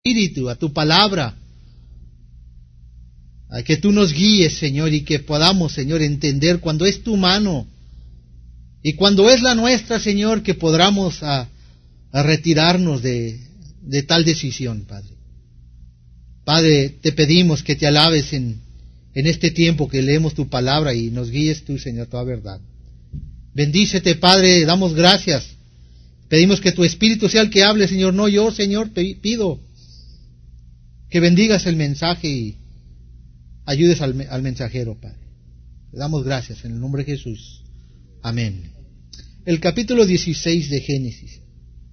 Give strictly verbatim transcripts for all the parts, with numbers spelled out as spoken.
Espíritu, a tu palabra, a que tú nos guíes, Señor, y que podamos, Señor, entender cuando es tu mano y cuando es la nuestra, Señor, que podamos a, a retirarnos de, de tal decisión, Padre. Padre, te pedimos que te alabes en, en este tiempo que leemos tu palabra y nos guíes tú, Señor, toda verdad. Bendícete, Padre, damos gracias. Pedimos que tu Espíritu sea el que hable, Señor, no yo, Señor, te pido que bendigas el mensaje y ayudes al, al mensajero, Padre. Te damos gracias en el nombre de Jesús. Amén. El capítulo dieciséis de Génesis.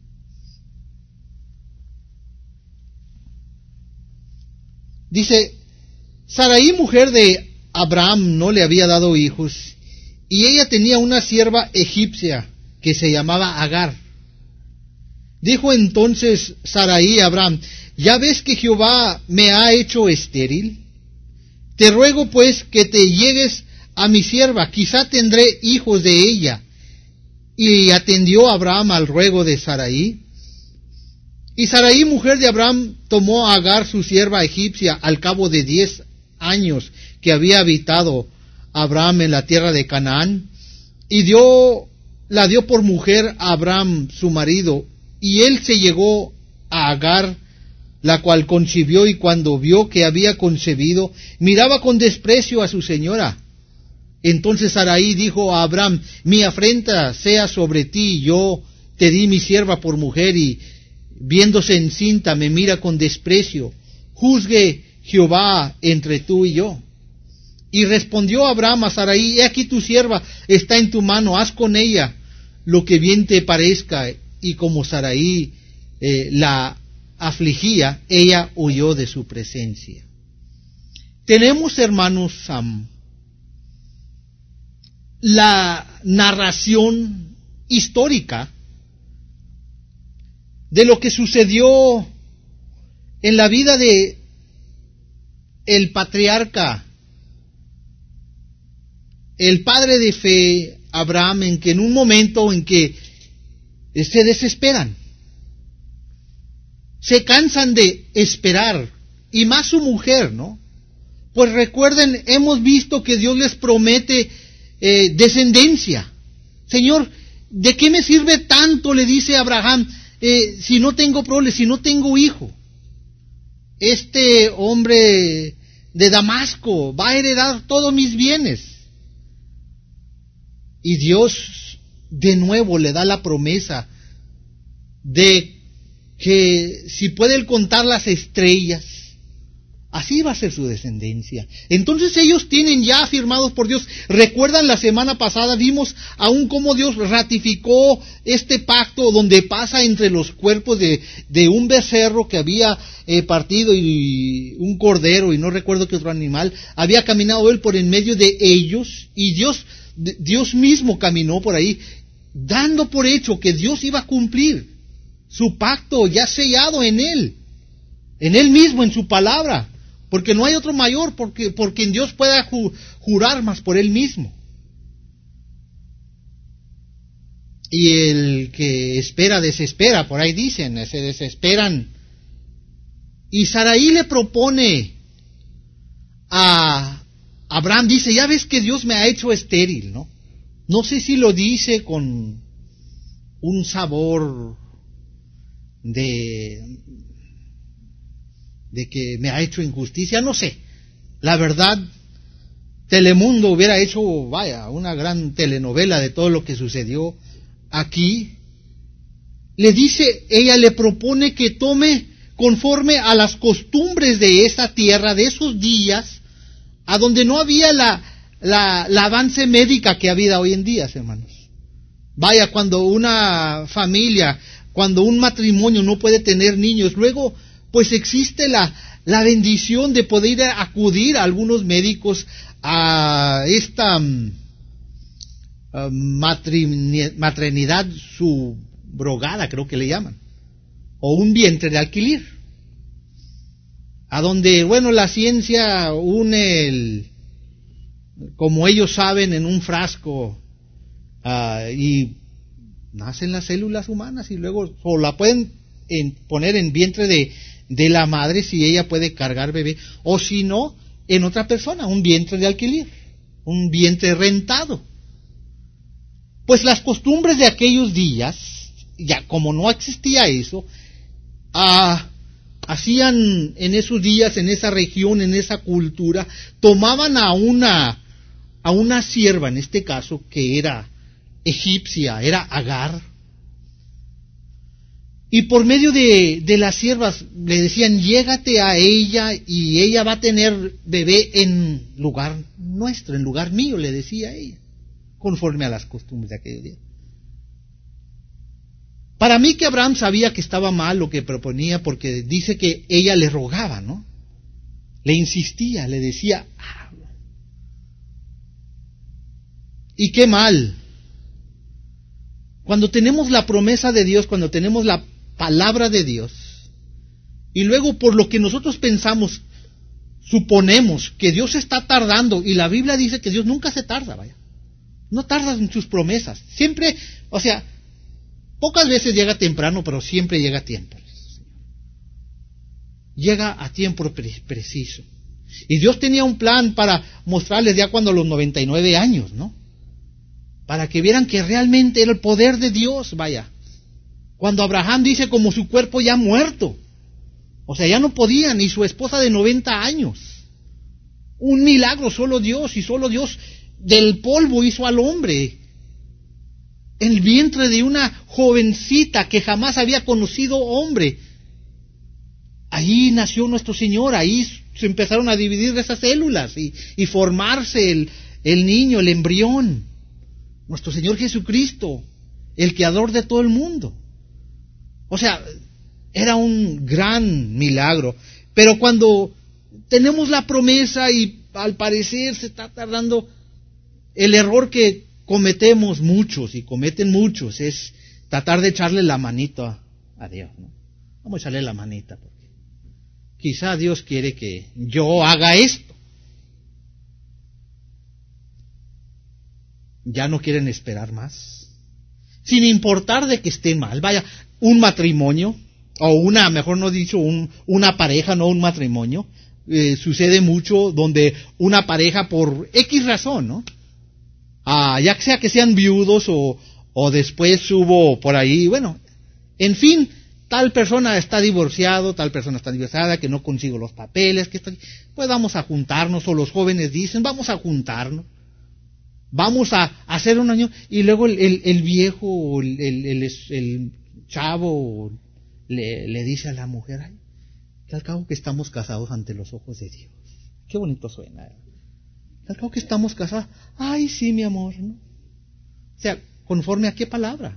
Dice, Sarai, mujer de Abraham, no le había dado hijos, y ella tenía una sierva egipcia que se llamaba Agar. Dijo entonces Sarai a Abraham, ¿ya ves que Jehová me ha hecho estéril? Te ruego pues que te llegues a mi sierva, quizá tendré hijos de ella. Y atendió Abraham al ruego de Sarai. Y Sarai, mujer de Abraham, tomó a Agar, su sierva egipcia, al cabo de diez años que había habitado Abraham en la tierra de Canaán, y dio, la dio por mujer a Abraham, su marido, y él se llegó a Agar, la cual concibió, y cuando vio que había concebido, miraba con desprecio a su señora. Entonces Sarai dijo a Abraham, mi afrenta sea sobre ti, yo te di mi sierva por mujer, y viéndose encinta me mira con desprecio. Juzgue Jehová entre tú y yo. Y respondió Abraham a Sarai, he aquí tu sierva está en tu mano, haz con ella lo que bien te parezca. Y como Sarai eh, la afligía, ella huyó de su presencia. Tenemos, hermanos, um, la narración histórica de lo que sucedió en la vida de el patriarca, el padre de fe, Abraham, en que en un momento en que se desesperan, se cansan de esperar, y más su mujer, ¿no? Pues recuerden, hemos visto que Dios les promete eh, descendencia. Señor, ¿de qué me sirve tanto? Le dice Abraham, eh, si no tengo prole, si no tengo hijo. Este hombre de Damasco va a heredar todos mis bienes. Y Dios de nuevo le da la promesa de que si puede él contar las estrellas, así va a ser su descendencia. Entonces ellos tienen ya afirmados por Dios. Recuerdan, la semana pasada vimos aún cómo Dios ratificó este pacto donde pasa entre los cuerpos de, de un becerro que había eh, partido y un cordero y no recuerdo qué otro animal. Había caminado él por en medio de ellos, y Dios, Dios mismo caminó por ahí, dando por hecho que Dios iba a cumplir su pacto ya sellado en él, en él mismo, en su palabra, porque no hay otro mayor porque, por quien Dios pueda ju, jurar más por él mismo. Y el que espera desespera, por ahí dicen, se desesperan. Y Sarai le propone a Abraham, dice, ya ves que Dios me ha hecho estéril, ¿no? No sé si lo dice con un sabor de, de que me ha hecho injusticia, no sé. La verdad, Telemundo hubiera hecho, vaya, una gran telenovela de todo lo que sucedió aquí. Le dice, ella le propone que tome conforme a las costumbres de esa tierra, de esos días, a donde no había la, la, la avance médica que había hoy en día, hermanos. Vaya, cuando una familia, cuando un matrimonio no puede tener niños, luego pues existe la, la bendición de poder acudir a algunos médicos a esta um, uh, matri, maternidad subrogada, creo que le llaman, o un vientre de alquiler, a donde, bueno, la ciencia une el, como ellos saben, en un frasco, uh, y nacen las células humanas y luego o la pueden en, poner en vientre de, de la madre si ella puede cargar bebé, o si no, en otra persona, un vientre de alquiler, un vientre rentado. Pues las costumbres de aquellos días, ya como no existía eso, ah, hacían en esos días, en esa región, en esa cultura, tomaban a una, a una sierva, en este caso, que era egipcia, era Agar, y por medio de, de las siervas le decían, llégate a ella y ella va a tener bebé en lugar nuestro, en lugar mío, le decía ella, conforme a las costumbres de aquel día. Para mí que Abraham sabía que estaba mal lo que proponía, porque dice que ella le rogaba, ¿no? Le insistía, le decía, ah, y qué mal. Cuando tenemos la promesa de Dios, cuando tenemos la palabra de Dios, y luego por lo que nosotros pensamos, suponemos que Dios está tardando, y la Biblia dice que Dios nunca se tarda, vaya, no tarda en sus promesas, siempre, o sea, pocas veces llega temprano, pero siempre llega a tiempo, llega a tiempo pre- preciso, y Dios tenía un plan para mostrarles ya cuando a los noventa y nueve años, ¿no? Para que vieran que realmente era el poder de Dios, vaya. Cuando Abraham dice como su cuerpo ya muerto, o sea, ya no podía, ni su esposa de noventa años. Un milagro, solo Dios, y solo Dios del polvo hizo al hombre. El vientre de una jovencita que jamás había conocido hombre. Ahí nació nuestro Señor, ahí se empezaron a dividir esas células y, y formarse el, el niño, el embrión. Nuestro Señor Jesucristo, el creador de todo el mundo. O sea, era un gran milagro. Pero cuando tenemos la promesa y al parecer se está tardando, el error que cometemos muchos y cometen muchos es tratar de echarle la manito a, a Dios, ¿no? Vamos a echarle la manita porque quizá Dios quiere que yo haga esto. Ya no quieren esperar más, sin importar de que esté mal. Vaya, un matrimonio, o una, mejor no dicho, un, una pareja, no un matrimonio, eh, sucede mucho donde una pareja por X razón, ¿no? Ah, ya sea que sean viudos o, o después hubo por ahí, bueno, en fin, tal persona está divorciado, tal persona está divorciada, que no consigo los papeles, que está, pues vamos a juntarnos, o los jóvenes dicen, vamos a juntarnos. Vamos a hacer un año, y luego el, el, el viejo, el, el, el, el chavo le, le dice a la mujer, ay, que al cabo que estamos casados ante los ojos de Dios. Qué bonito suena. ¿eh? Que al cabo que estamos casados, ay, sí, mi amor, ¿no? O sea, ¿conforme a qué palabra?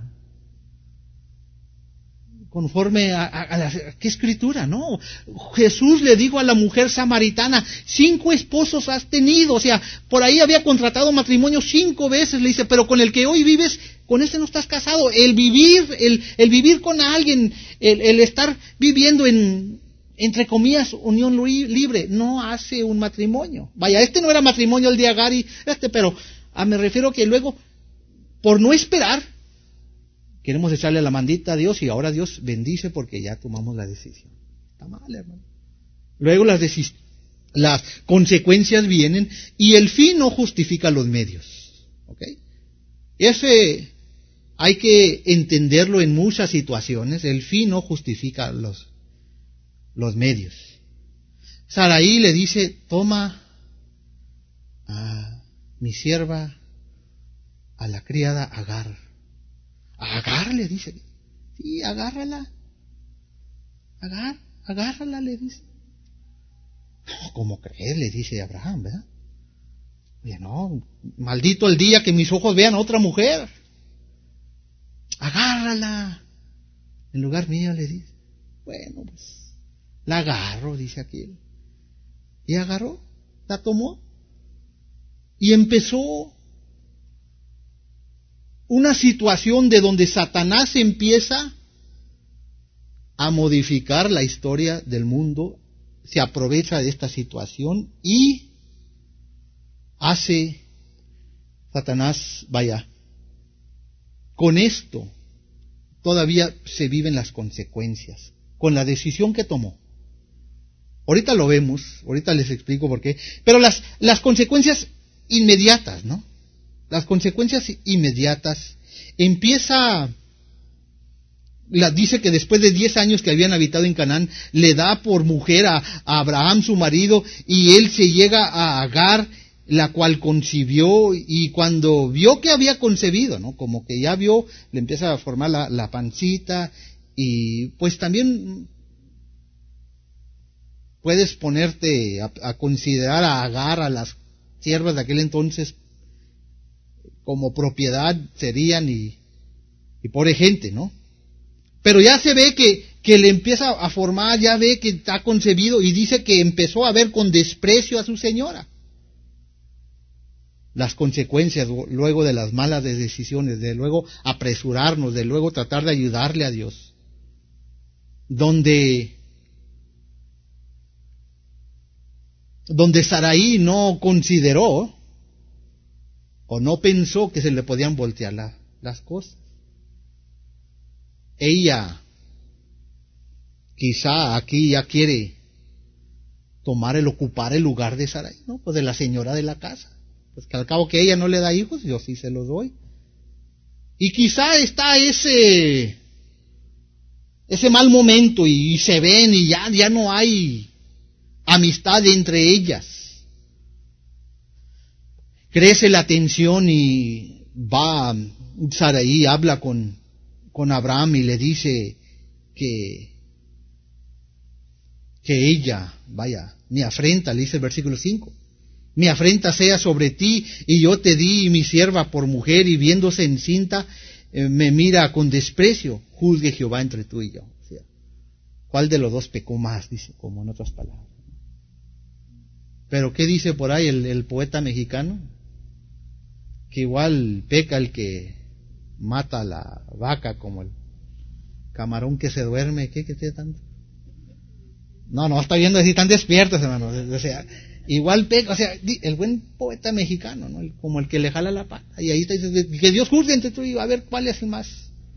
Conforme a, a, a la a qué escritura, ¿no? Jesús le dijo a la mujer samaritana, cinco esposos has tenido, o sea, por ahí había contratado matrimonio cinco veces, le dice, pero con el que hoy vives, con ese no estás casado. El vivir, el, el vivir con alguien, el, el estar viviendo en, entre comillas, unión libre, no hace un matrimonio. Vaya, este no era matrimonio el de Agar y este, pero a, me refiero que luego, por no esperar, queremos echarle la mandita a Dios y ahora Dios bendice porque ya tomamos la decisión. Está mal, hermano. Luego las, decis- las consecuencias vienen y el fin no justifica los medios. ¿Ok? Ese hay que entenderlo en muchas situaciones. El fin no justifica los, los medios. Saraí le dice, toma a mi sierva, a la criada Agar. Agar, le dice. Sí, agárrala. Agar, agárrala, le dice. No, ¿cómo crees? Le dice Abraham, ¿verdad? Oye, no, maldito el día que mis ojos vean a otra mujer. Agárrala. En lugar mío, le dice. Bueno, pues, la agarro, dice aquel. Y agarró, la tomó. Y empezó una situación de donde Satanás empieza a modificar la historia del mundo, se aprovecha de esta situación y hace Satanás, vaya, con esto todavía se viven las consecuencias, con la decisión que tomó. Ahorita lo vemos, ahorita les explico por qué. Pero las, las consecuencias inmediatas, ¿no? Las consecuencias inmediatas. Empieza, la, dice que después de diez años que habían habitado en Canaán, le da por mujer a, a Abraham su marido, y él se llega a Agar, la cual concibió, y cuando vio que había concebido, ¿no? Como que ya vio, le empieza a formar la, la pancita, y pues también puedes ponerte a, a considerar a Agar, a las siervas de aquel entonces, como propiedad serían, y, y pobre gente, ¿no? Pero ya se ve que, que le empieza a formar, ya ve que está concebido, y dice que empezó a ver con desprecio a su señora. Las consecuencias luego de las malas decisiones, de luego apresurarnos, de luego tratar de ayudarle a Dios. Donde donde Saraí no consideró o no pensó que se le podían voltear la, las cosas. Ella quizá aquí ya quiere tomar el ocupar el lugar de Saraí, ¿no? Pues de la señora de la casa. Pues que al cabo que ella no le da hijos, yo sí se los doy. Y quizá está ese ese mal momento y, y se ven y ya, ya no hay amistad entre ellas. Crece la tensión y va Saraí, habla con, con Abraham y le dice que, que ella, vaya, me afrenta, le dice el versículo cinco. Mi afrenta sea sobre ti, y yo te di mi sierva por mujer, y viéndose encinta, eh, me mira con desprecio. Juzgue Jehová entre tú y yo. O sea, ¿cuál de los dos pecó más? Dice, como en otras palabras. Pero ¿qué dice por ahí el, el poeta mexicano? Que igual peca el que mata a la vaca como el camarón que se duerme. ¿Qué? ¿Qué tiene tanto? No, no, está viendo así, están despiertos, hermano. O sea, igual peca, o sea, el buen poeta mexicano, ¿no? El, como el que le jala la pata. Y ahí está, dice, que Dios juzgue entre tú y yo, a ver cuál es el más.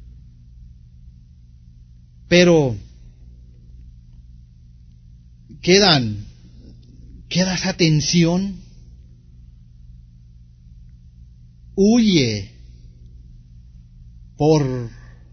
Pero quedan, queda esa tensión. Huye por,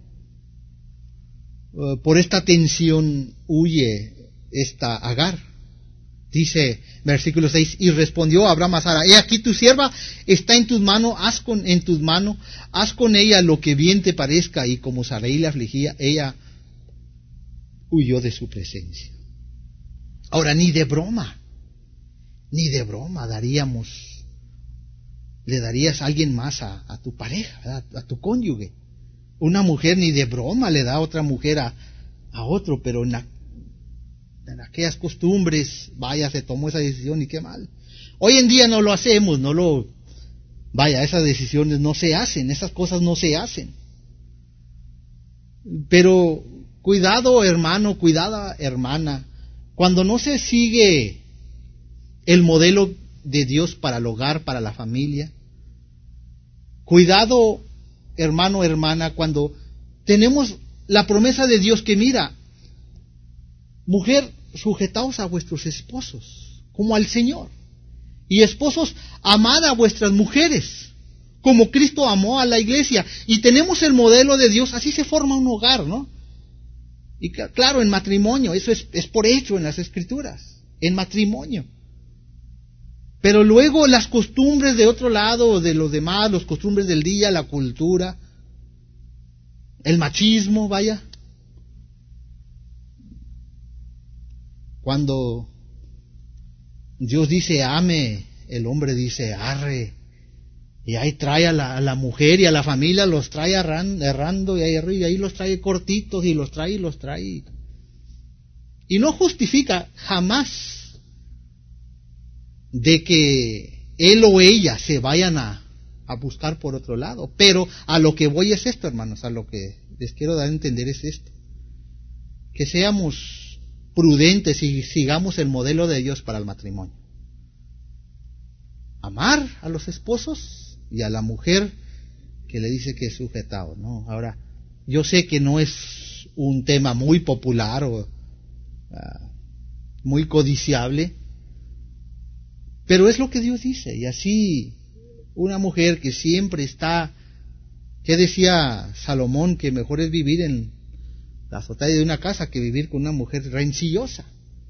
uh, por esta tensión, huye esta Agar. Dice versículo seis, y respondió Abraham a Sara, he aquí tu sierva está en tus manos, haz con, en tus manos, haz con ella lo que bien te parezca. Y como Sarai le afligía, ella huyó de su presencia. Ahora, ni de broma, ni de broma daríamos, le darías a alguien más a, a tu pareja, ¿verdad? A tu cónyuge. Una mujer ni de broma le da a otra mujer a, a otro, pero en, la, en aquellas costumbres, vaya, se tomó esa decisión y qué mal. Hoy en día no lo hacemos, no lo, vaya, esas decisiones no se hacen, esas cosas no se hacen. Pero cuidado, hermano, cuidada, hermana, cuando no se sigue el modelo de Dios para el hogar, para la familia. Cuidado, hermano, hermana, cuando tenemos la promesa de Dios que mira, mujer, sujetaos a vuestros esposos, como al Señor. Y esposos, amad a vuestras mujeres, como Cristo amó a la iglesia. Y tenemos el modelo de Dios, así se forma un hogar, ¿no? Y claro, en matrimonio, eso es, es por hecho en las Escrituras, en matrimonio. Pero luego las costumbres de otro lado, de los demás, las costumbres del día, la cultura, el machismo, vaya. Cuando Dios dice ame, el hombre dice arre. Y ahí trae a la, a la mujer y a la familia, los trae errando y ahí, y ahí los trae cortitos y los trae y los trae. Y no justifica jamás de que él o ella se vayan a, a buscar por otro lado. Pero a lo que voy es esto, hermanos, a lo que les quiero dar a entender es esto. Que seamos prudentes y sigamos el modelo de Dios para el matrimonio. Amar a los esposos y a la mujer que le dice que es sujetado, ¿no? Ahora, yo sé que no es un tema muy popular o... Uh, muy codiciable, pero es lo que Dios dice. Y así una mujer que siempre está, ¿qué decía Salomón? Que mejor es vivir en la azotea de una casa que vivir con una mujer rencillosa,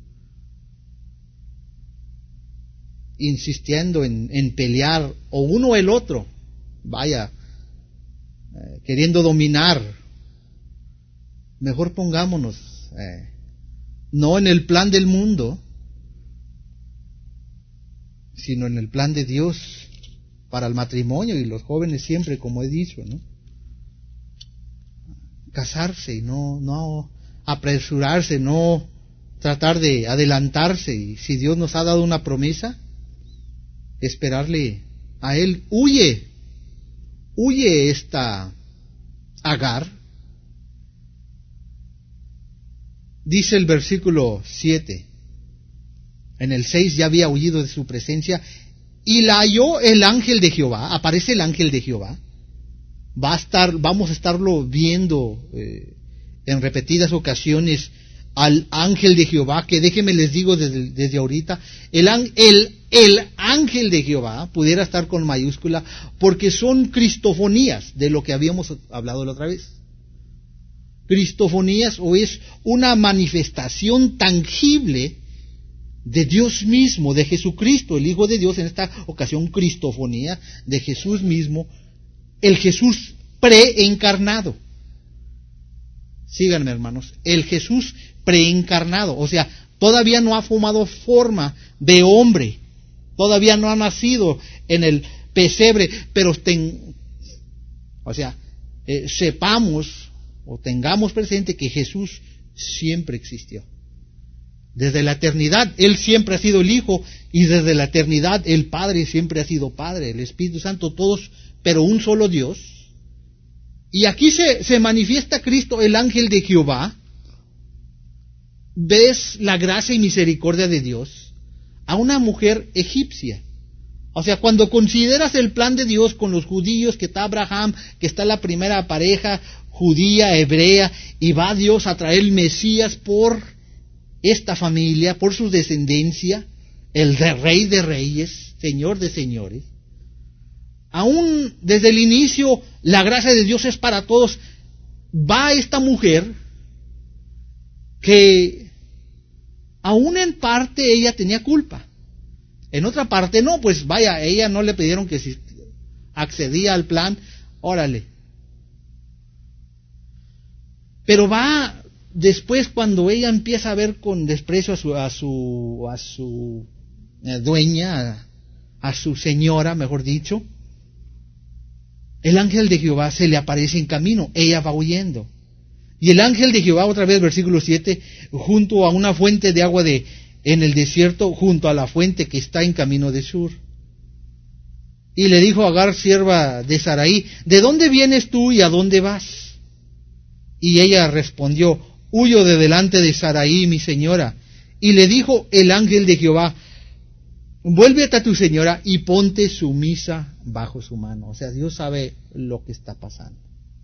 insistiendo en, en pelear, o uno o el otro, vaya, eh, queriendo dominar. Mejor pongámonos eh, no en el plan del mundo, sino en el plan de Dios para el matrimonio. Y los jóvenes siempre, como he dicho, ¿no? Casarse y no, no apresurarse, no tratar de adelantarse. Y si Dios nos ha dado una promesa, esperarle a Él. Huye, huye esta Agar. Dice el versículo siete, en el seis ya había huido de su presencia, y la halló el ángel de Jehová. Aparece el ángel de Jehová. Va a estar, vamos a estarlo viendo eh, en repetidas ocasiones al ángel de Jehová, que déjenme les digo desde, desde ahorita, el, el, el ángel de Jehová pudiera estar con mayúscula, porque son cristofonías de lo que habíamos hablado la otra vez. Cristofonías, o es una manifestación tangible de Dios mismo, de Jesucristo, el Hijo de Dios, en esta ocasión cristofonía de Jesús mismo, el Jesús preencarnado. Síganme, hermanos, el Jesús preencarnado, o sea, todavía no ha tomado forma de hombre, todavía no ha nacido en el pesebre, pero ten, o sea, eh, sepamos o tengamos presente que Jesús siempre existió. Desde la eternidad, Él siempre ha sido el Hijo, y desde la eternidad el Padre siempre ha sido Padre, el Espíritu Santo, todos, pero un solo Dios. Y aquí se, se manifiesta Cristo, el ángel de Jehová. Ves la gracia y misericordia de Dios a una mujer egipcia. O sea, cuando consideras el plan de Dios con los judíos, que está Abraham, que está la primera pareja judía, hebrea, y va Dios a traer el Mesías por esta familia, por su descendencia, el de Rey de Reyes, Señor de Señores. Aún desde el inicio, la gracia de Dios es para todos. Va esta mujer que aún en parte ella tenía culpa. En otra parte no, pues vaya, a ella no le pidieron que si accedía al plan, órale. Pero va después, cuando ella empieza a ver con desprecio a su a su a su eh, dueña, a, a su señora, mejor dicho, el ángel de Jehová se le aparece en camino, ella va huyendo. Y el ángel de Jehová, otra vez versículo siete, junto a una fuente de agua de en el desierto, junto a la fuente que está en camino de Sur. Y le dijo a Agar, sierva de Saraí, ¿de dónde vienes tú y a dónde vas? Y ella respondió, huyo de delante de Saraí, mi señora. Y le dijo el ángel de Jehová, vuélvete a tu señora y ponte sumisa bajo su mano. O sea, Dios sabe lo que está pasando.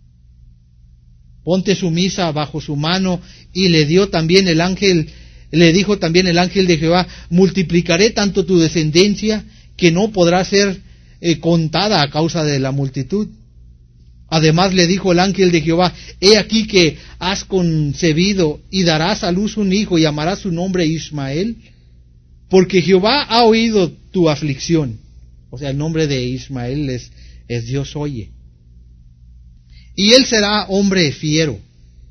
Ponte sumisa bajo su mano. Y le dio también el ángel, le dijo también el ángel de Jehová, multiplicaré tanto tu descendencia que no podrá ser eh, contada a causa de la multitud. Además le dijo el ángel de Jehová, he aquí que has concebido y darás a luz un hijo y llamarás su nombre Ismael, porque Jehová ha oído tu aflicción. O sea, el nombre de Ismael es, es Dios oye. Y él será hombre fiero,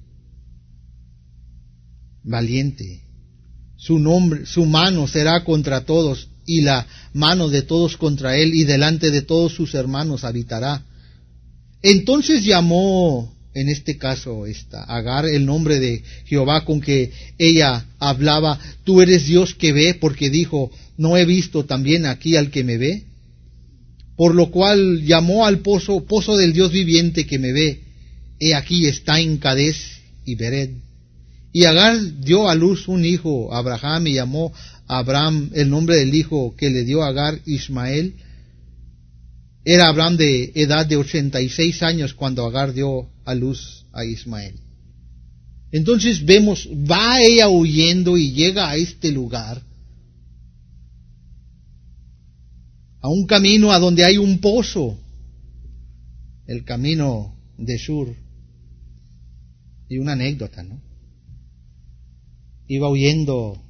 valiente. Su nombre, su mano será contra todos, y la mano de todos contra él, y delante de todos sus hermanos habitará. Entonces llamó, en este caso, esta Agar, el nombre de Jehová con que ella hablaba, tú eres Dios que ve, porque dijo, no he visto también aquí al que me ve. Por lo cual llamó al pozo, pozo del Dios viviente que me ve. He aquí está en Cades y Bered. Y Agar dio a luz un hijo a Abraham, y llamó a Abraham el nombre del hijo que le dio a Agar, Ismael. Era Abraham de edad de ochenta y seis años cuando Agar dio a luz a Ismael. Entonces vemos, va ella huyendo y llega a este lugar, a un camino a donde hay un pozo, el camino de Shur. Y una anécdota, ¿no? Iba huyendo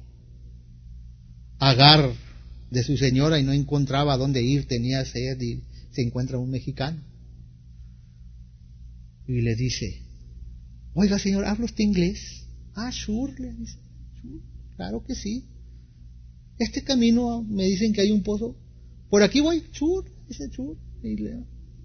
Agar de su señora y no encontraba a dónde ir, tenía sed y se encuentra un mexicano. Y le dice, oiga señor, ¿habla usted inglés? Ah, sure, le dice, sure, claro que sí. Este camino me dicen que hay un pozo. Por aquí voy, sure, dice sure. Y le,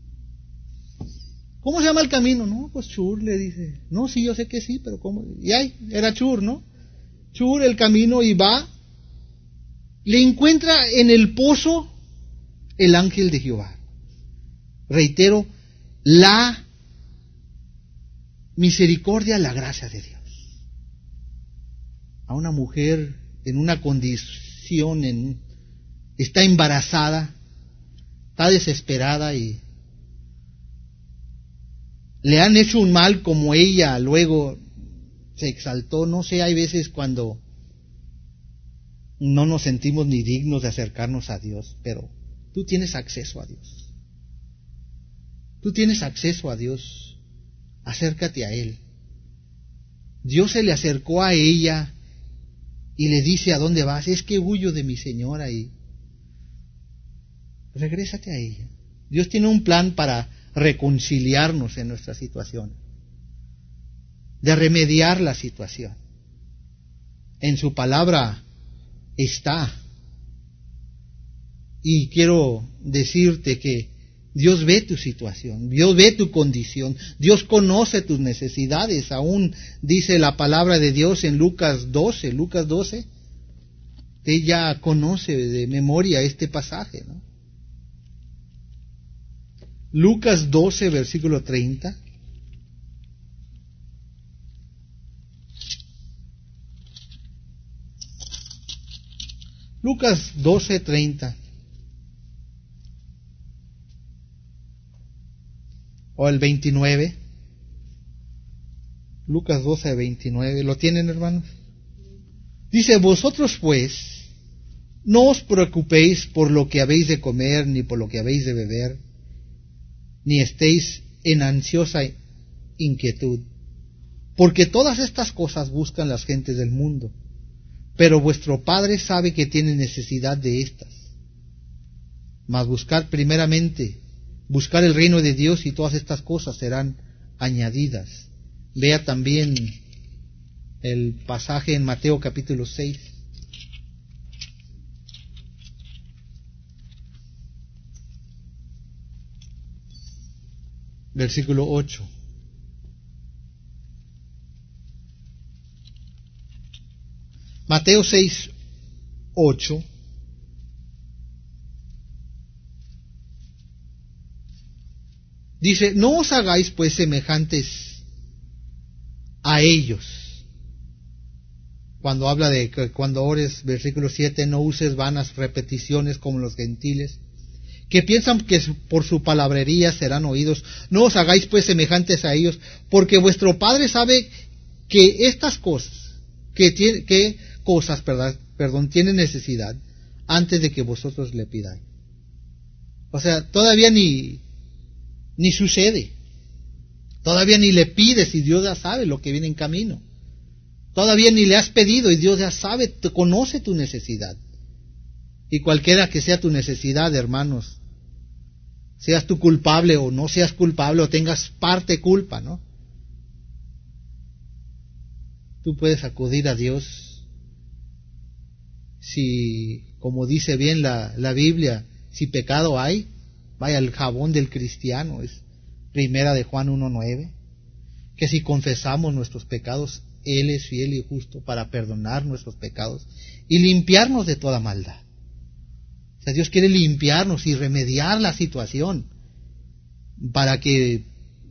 ¿cómo se llama el camino? No, pues Chur, le dice. No, sí, yo sé que sí, pero ¿cómo? Y ahí, era Chur, ¿no? Chur, el camino, y va. Le encuentra en el pozo el ángel de Jehová. Reitero, la misericordia, la gracia de Dios. A una mujer en una condición, en, está embarazada, está desesperada y le han hecho un mal como ella luego se exaltó. No sé, hay veces cuando no nos sentimos ni dignos de acercarnos a Dios, pero tú tienes acceso a Dios. Tú tienes acceso a Dios. Acércate a Él. Dios se le acercó a ella y le dice, ¿a dónde vas? Es que huyo de mi señora y regrésate a ella. Dios tiene un plan para reconciliarnos en nuestra situación, de remediar la situación. En su palabra está. Y quiero decirte que Dios ve tu situación, Dios ve tu condición, Dios conoce tus necesidades. Aún dice la palabra de Dios en Lucas doce, Lucas doce, ella conoce de memoria este pasaje, ¿no? Lucas doce, versículo treinta. Lucas doce, treinta. O el veintinueve. Lucas doce, veintinueve. ¿Lo tienen, hermanos? Dice, vosotros pues, no os preocupéis por lo que habéis de comer, ni por lo que habéis de beber, ni estéis en ansiosa inquietud, porque todas estas cosas buscan las gentes del mundo, pero vuestro Padre sabe que tiene necesidad de estas. Mas buscad primeramente, buscar el reino de Dios y todas estas cosas serán añadidas. Vea también el pasaje en Mateo capítulo seis. Versículo ocho. Mateo seis, ocho. Dice, no os hagáis pues semejantes a ellos. Cuando habla de que cuando ores, versículo siete, no uses vanas repeticiones como los gentiles, que piensan que por su palabrería serán oídos. No os hagáis pues semejantes a ellos, porque vuestro Padre sabe que estas cosas, que, tiene, que cosas, perdón, perdón, tienen necesidad antes de que vosotros le pidáis. O sea, todavía ni, ni sucede. Todavía ni le pides y Dios ya sabe lo que viene en camino. Todavía ni le has pedido y Dios ya sabe, te conoce tu necesidad. Y cualquiera que sea tu necesidad, hermanos, seas tú culpable o no seas culpable o tengas parte culpa, ¿no? Tú puedes acudir a Dios. Si, como dice bien la, la Biblia, si pecado hay, vaya el jabón del cristiano, es primera de Juan uno nueve, que si confesamos nuestros pecados, Él es fiel y justo para perdonar nuestros pecados y limpiarnos de toda maldad. O sea, Dios quiere limpiarnos y remediar la situación para que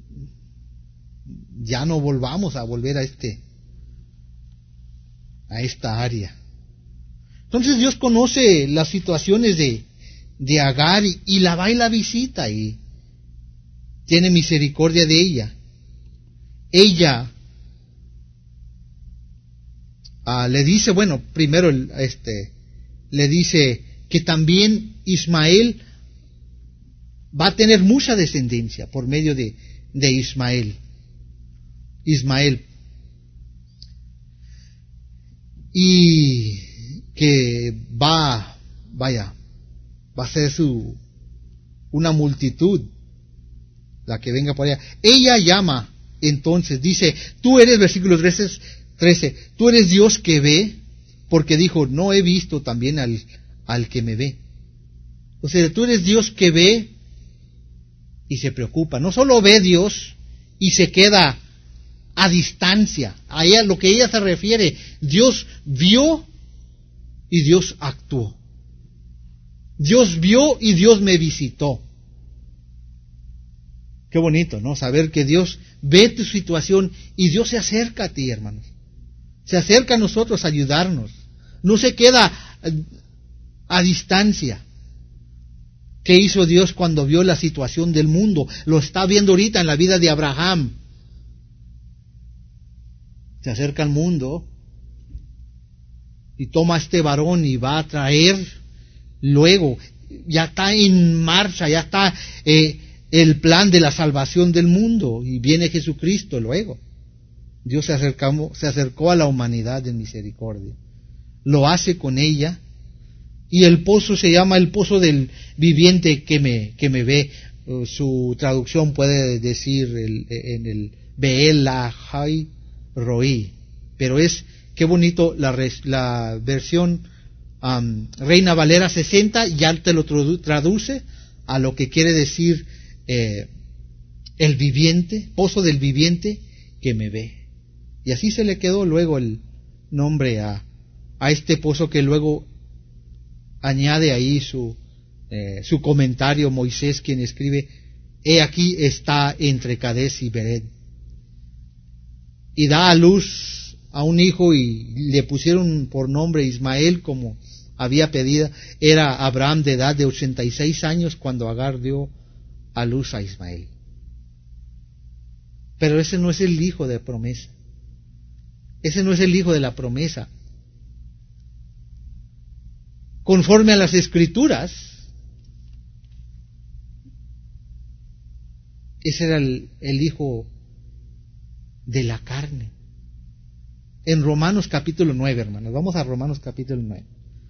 ya no volvamos a volver a este a esta área. Entonces Dios conoce las situaciones de, de Agar y, y la va y la visita y tiene misericordia de ella. Ella uh, le dice, bueno, primero este, le dice que también Ismael va a tener mucha descendencia por medio de, de Ismael. Ismael. Y que va, vaya, va a ser su, una multitud la que venga por allá. Ella llama, entonces, dice, tú eres, versículo trece, trece, tú eres Dios que ve, porque dijo, no he visto también al, al que me ve. O sea, tú eres Dios que ve y se preocupa. No solo ve Dios y se queda a distancia. A ella, lo que ella se refiere, Dios vio y Dios actuó. Dios vio y Dios me visitó. Qué bonito, ¿no? Saber que Dios ve tu situación y Dios se acerca a ti, hermanos. Se acerca a nosotros a ayudarnos. No se queda a, a distancia. ¿Qué hizo Dios cuando vio la situación del mundo? Lo está viendo ahorita en la vida de Abraham. Se acerca al mundo y toma a este varón y va a traer luego, ya está en marcha, ya está eh, el plan de la salvación del mundo y viene Jesucristo luego. Dios se acercó, se acercó a la humanidad en misericordia. Lo hace con ella y el pozo se llama el pozo del viviente que me, que me ve. Uh, su traducción puede decir el, en el Be'el Lahai Roí, pero es, qué bonito, la, la versión um, Reina Valera sesenta ya te lo traduce a lo que quiere decir eh, el viviente, pozo del viviente que me ve. Y así se le quedó luego el nombre a, a este pozo, que luego añade ahí su, eh, su comentario Moisés, quien escribe, he aquí está entre Cades y Bered. Y da a luz a un hijo y le pusieron por nombre Ismael, como había pedido. Era Abraham de edad de ochenta y seis años cuando Agar dio a luz a Ismael. Pero ese no es el hijo de promesa. Ese no es el hijo de la promesa. Conforme a las Escrituras, ese era el, el hijo de la carne. En Romanos capítulo nueve, hermanos. Vamos a Romanos capítulo nueve.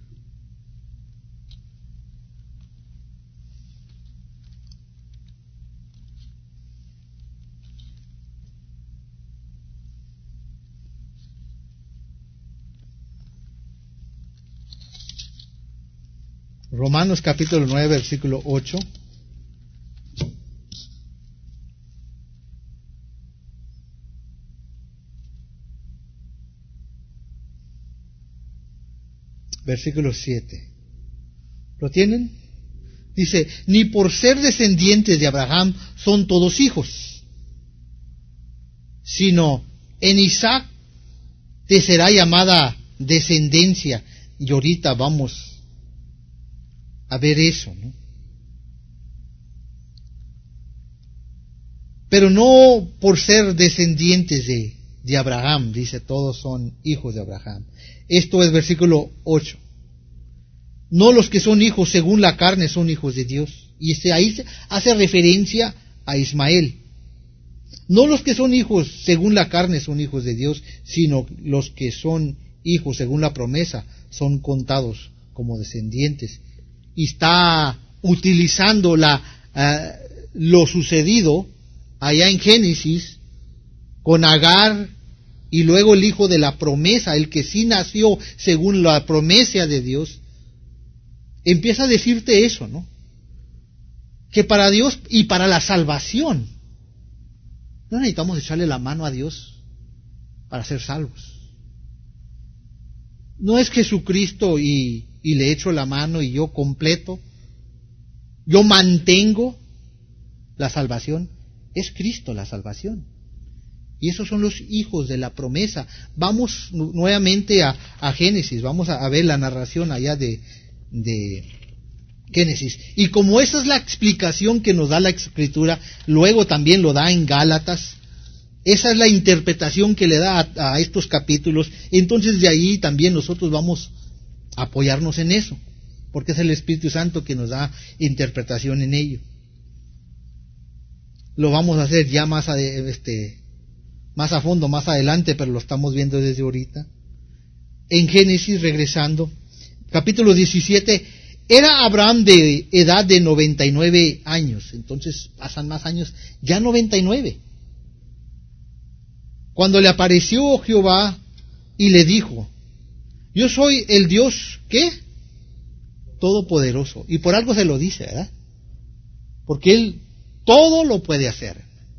Romanos capítulo nueve, versículo ocho. Versículo siete. ¿Lo tienen? Dice, ni por ser descendientes de Abraham son todos hijos, sino en Isaac te será llamada descendencia. Y ahorita vamos a ver eso, ¿no? Pero no por ser descendientes de, de Abraham, dice, todos son hijos de Abraham. Esto es versículo ocho. No los que son hijos según la carne son hijos de Dios. Y se, ahí se hace referencia a Ismael. No los que son hijos según la carne son hijos de Dios, sino los que son hijos según la promesa son contados como descendientes. Y está utilizando la, uh, lo sucedido allá en Génesis con Agar y luego el hijo de la promesa, el que sí nació según la promesa de Dios. Empieza a decirte eso, ¿no? Que para Dios y para la salvación no necesitamos echarle la mano a Dios para ser salvos. No es Jesucristo y, y le echo la mano y yo completo, yo mantengo la salvación. Es Cristo la salvación. Y esos son los hijos de la promesa. Vamos nuevamente a, a Génesis, vamos a, a ver la narración allá de, de Génesis. Y como esa es la explicación que nos da la Escritura, luego también lo da en Gálatas, Esa es la interpretación que le da a, a estos capítulos. Entonces de ahí también nosotros vamos a apoyarnos en eso, porque es el Espíritu Santo que nos da interpretación en ello. Lo vamos a hacer ya más a, este, más a fondo, más adelante, pero lo estamos viendo desde ahorita. En Génesis, regresando, capítulo diecisiete, era Abraham de edad de noventa y nueve años, entonces pasan más años, ya noventa y nueve. Cuando le apareció Jehová y le dijo, yo soy el Dios, ¿qué? Todopoderoso. Y por algo se lo dice, ¿verdad? Porque Él todo lo puede hacer.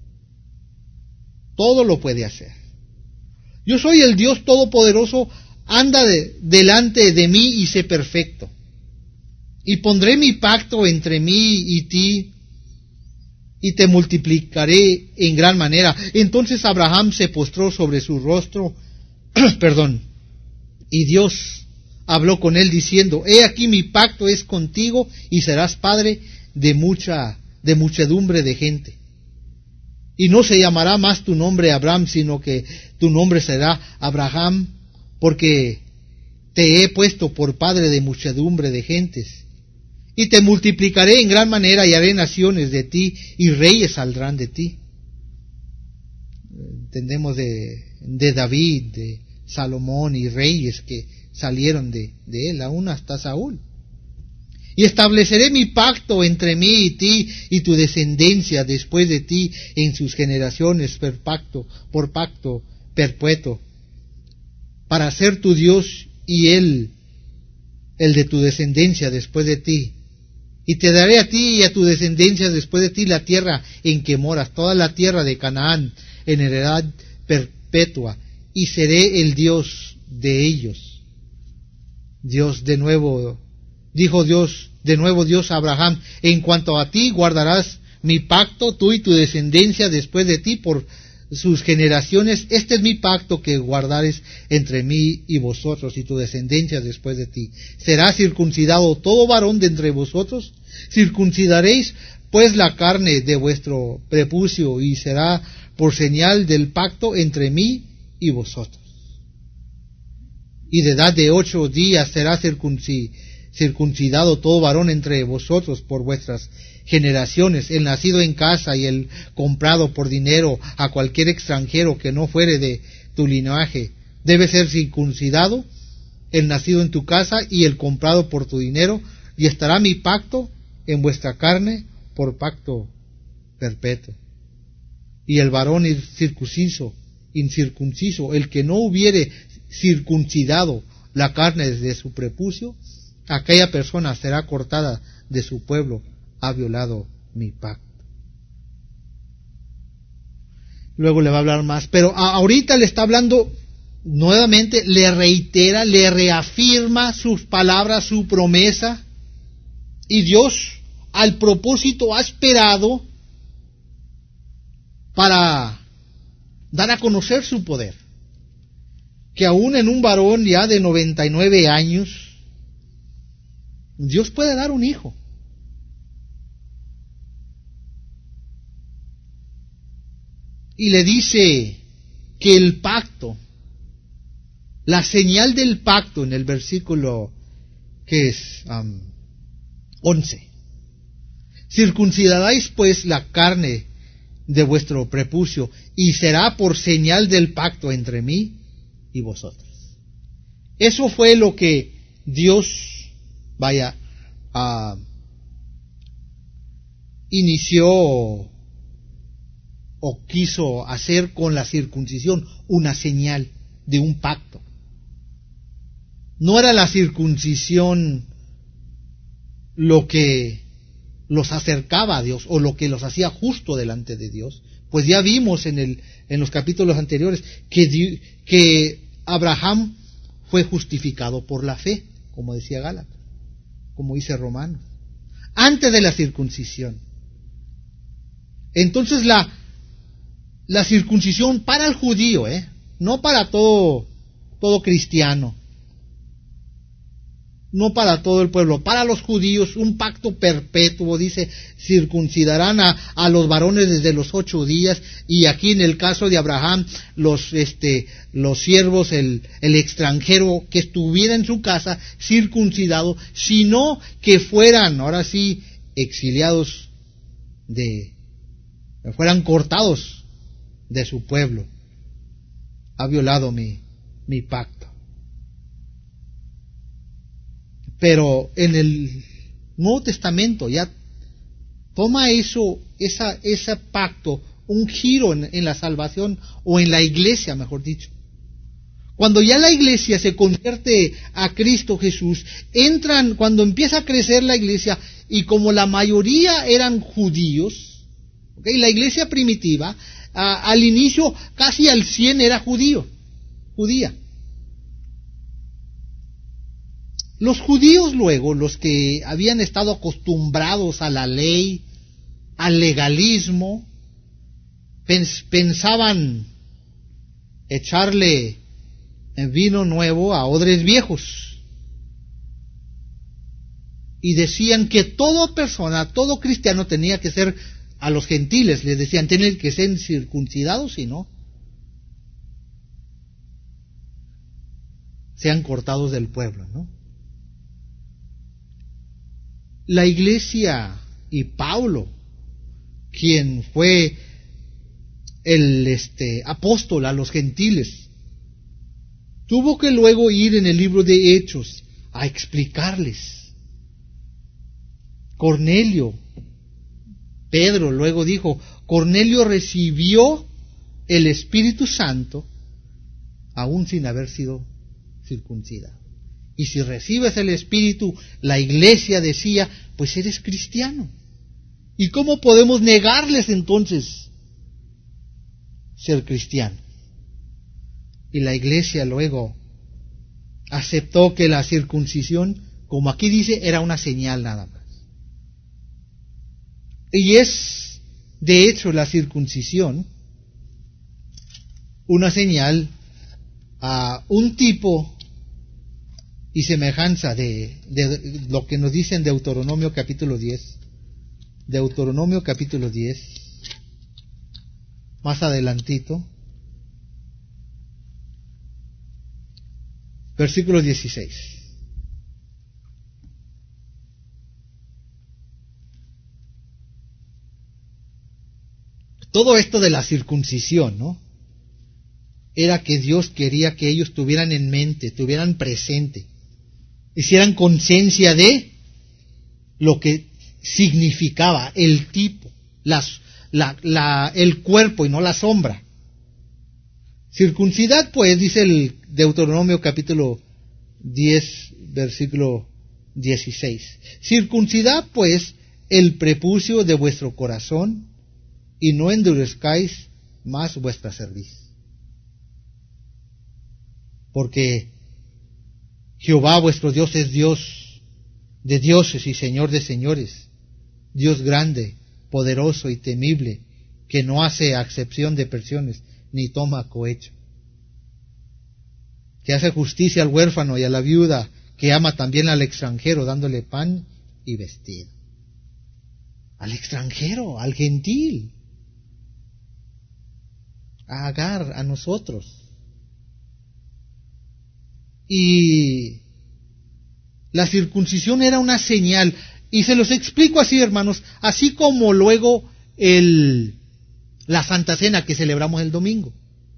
Todo lo puede hacer. Yo soy el Dios Todopoderoso, anda de, delante de mí y sé perfecto. Y pondré mi pacto entre mí y ti, y te multiplicaré en gran manera. Entonces Abraham se postró sobre su rostro, perdón, y Dios habló con él diciendo, he aquí mi pacto es contigo, y serás padre de mucha, de muchedumbre de gente. Y no se llamará más tu nombre Abraham, sino que tu nombre será Abraham, porque te he puesto por padre de muchedumbre de gentes. Y te multiplicaré en gran manera y haré naciones de ti, y reyes saldrán de ti. Entendemos de, de David, de Salomón y reyes que salieron de, de él, aún hasta Saúl. Y estableceré mi pacto entre mí y ti y tu descendencia después de ti en sus generaciones por pacto, por pacto perpetuo, para ser tu Dios y él, el de tu descendencia después de ti. Y te daré a ti y a tu descendencia después de ti la tierra en que moras, toda la tierra de Canaán, en heredad perpetua, y seré el Dios de ellos. Dios de nuevo, dijo Dios, de nuevo Dios a Abraham, en cuanto a ti guardarás mi pacto, tú y tu descendencia después de ti por sus generaciones. Este es mi pacto que guardares entre mí y vosotros y tu descendencia después de ti. Será circuncidado todo varón de entre vosotros. Circuncidaréis pues la carne de vuestro prepucio, y será por señal del pacto entre mí y vosotros. Y de edad de ocho días será circuncidado todo varón entre vosotros por vuestras generaciones, el nacido en casa y el comprado por dinero a cualquier extranjero que no fuere de tu linaje. Debe ser circuncidado el nacido en tu casa y el comprado por tu dinero, y estará mi pacto en vuestra carne por pacto perpetuo. Y el varón circunciso, incircunciso, el que no hubiere circuncidado la carne de su prepucio, aquella persona será cortada de su pueblo, ha violado mi pacto. Luego le va a hablar más, pero a, ahorita le está hablando nuevamente, le reitera, le reafirma sus palabras, su promesa, y Dios al propósito ha esperado para dar a conocer su poder, que aún en un varón ya de noventa y nueve años, Dios puede dar un hijo. Y le dice que el pacto, la señal del pacto en el versículo que es um, once. Circuncidaréis pues la carne de vuestro prepucio, y será por señal del pacto entre mí y vosotros. Eso fue lo que Dios, vaya, uh, inició o, o quiso hacer con la circuncisión, una señal de un pacto. No era la circuncisión lo que los acercaba a Dios o lo que los hacía justo delante de Dios, pues ya vimos en el en los capítulos anteriores que, que Abraham fue justificado por la fe, como decía Gálatas, como dice Romanos, antes de la circuncisión. Entonces la la circuncisión para el judío, eh, no para todo todo cristiano. no para todo el pueblo, para los judíos, un pacto perpetuo, dice, circuncidarán a, a los varones desde los ocho días, y aquí en el caso de Abraham, los, este, los siervos, el, el extranjero que estuviera en su casa, circuncidado, sino que fueran, ahora sí, exiliados de, fueran cortados de su pueblo. Ha violado mi, mi pacto. Pero en el Nuevo Testamento ya toma eso, esa, ese pacto, un giro en, en la salvación, o en la iglesia, mejor dicho. Cuando ya la iglesia se convierte a Cristo Jesús, entran, cuando empieza a crecer la iglesia, y como la mayoría eran judíos, ¿okay? La iglesia primitiva, a, al inicio casi al cien era judío, judía. Los judíos luego, los que habían estado acostumbrados a la ley, al legalismo, pens- pensaban echarle vino nuevo a odres viejos. Y decían que toda persona, todo cristiano tenía que ser, a los gentiles les decían, tienen que ser circuncidados, si no, sean cortados del pueblo, ¿no? La iglesia y Pablo, quien fue el este, apóstol a los gentiles, tuvo que luego ir en el libro de Hechos a explicarles. Cornelio, Pedro luego dijo, Cornelio recibió el Espíritu Santo aún sin haber sido circuncidado. Y si recibes el Espíritu, la iglesia decía, pues eres cristiano. ¿Y cómo podemos negarles entonces ser cristiano? Y la iglesia luego aceptó que la circuncisión, como aquí dice, era una señal nada más. Y es, de hecho, la circuncisión una señal, a un tipo y semejanza de, de lo que nos dice en Deuteronomio capítulo diez. Deuteronomio capítulo diez, más adelantito, versículo dieciséis. Todo esto de la circuncisión, ¿no? Era que Dios quería que ellos tuvieran en mente, tuvieran presente, hicieran conciencia de lo que significaba el tipo, las, la, la, el cuerpo y no la sombra. Circuncidad, pues, dice el Deuteronomio capítulo diez, versículo dieciséis. Circuncidad, pues, el prepucio de vuestro corazón, y no endurezcáis más vuestra cerviz. Porque Jehová vuestro Dios es Dios de dioses y Señor de señores, Dios grande, poderoso y temible, que no hace acepción de personas, ni toma cohecho, que hace justicia al huérfano y a la viuda, que ama también al extranjero, dándole pan y vestido. Al extranjero, al gentil, a Agar, a nosotros. Y la circuncisión era una señal, y se los explico así, hermanos, así como luego el, la Santa Cena que celebramos el domingo.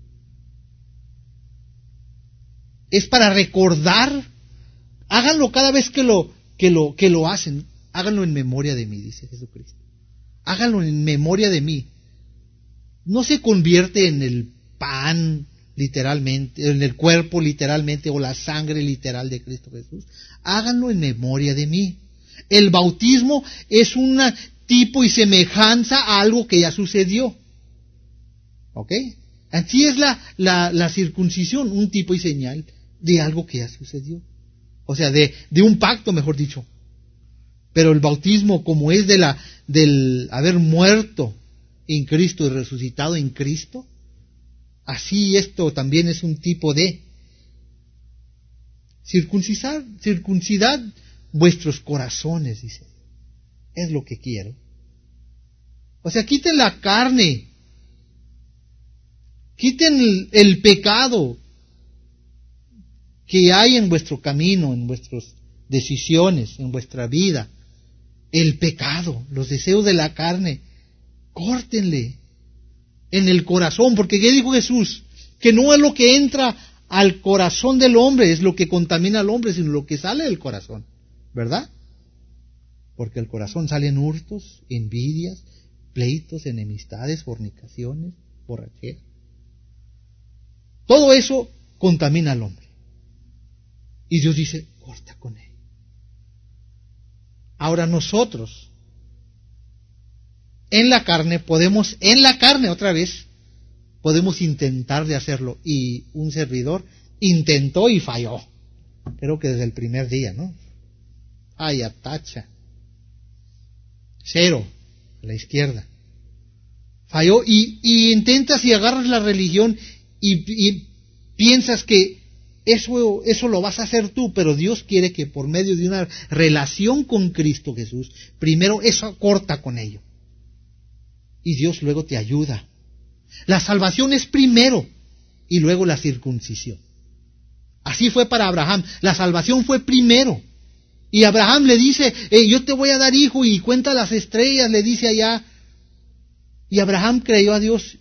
Es para recordar, háganlo cada vez que lo, que lo, que lo hacen, háganlo en memoria de mí, dice Jesucristo. Háganlo en memoria de mí. No se convierte en el pan literalmente, en el cuerpo literalmente, o la sangre literal de Cristo Jesús. Háganlo en memoria de mí. El bautismo es un tipo y semejanza a algo que ya sucedió. ¿Ok? Así es la, la, la circuncisión, un tipo y señal de algo que ya sucedió. O sea, de, de un pacto, mejor dicho. Pero el bautismo, como es de la, del haber muerto en Cristo y resucitado en Cristo, así esto también es un tipo de Circuncidar, circuncidad vuestros corazones, dice. Es lo que quiero. O sea, quiten la carne. Quiten el, el pecado que hay en vuestro camino, en vuestras decisiones, en vuestra vida. El pecado, los deseos de la carne. Córtenle en el corazón, porque ¿qué dijo Jesús? Que no es lo que entra al corazón del hombre, es lo que contamina al hombre, sino lo que sale del corazón, ¿verdad? Porque del corazón salen hurtos, envidias, pleitos, enemistades, fornicaciones, borrachera. Todo eso contamina al hombre. Y Dios dice, corta con él. Ahora nosotros, en la carne, podemos, en la carne otra vez, podemos intentar de hacerlo. Y un servidor intentó y falló. Creo que desde el primer día, ¿no? Ay, atacha. Cero, a la izquierda. Falló y, y intentas y agarras la religión y, y piensas que eso, eso lo vas a hacer tú, pero Dios quiere que por medio de una relación con Cristo Jesús, primero eso corta con ello. Y Dios luego te ayuda. La salvación es primero y luego la circuncisión. Así fue para Abraham. La salvación fue primero. Y Abraham le dice, eh, yo te voy a dar hijo, y cuenta las estrellas, le dice allá. Y Abraham creyó a Dios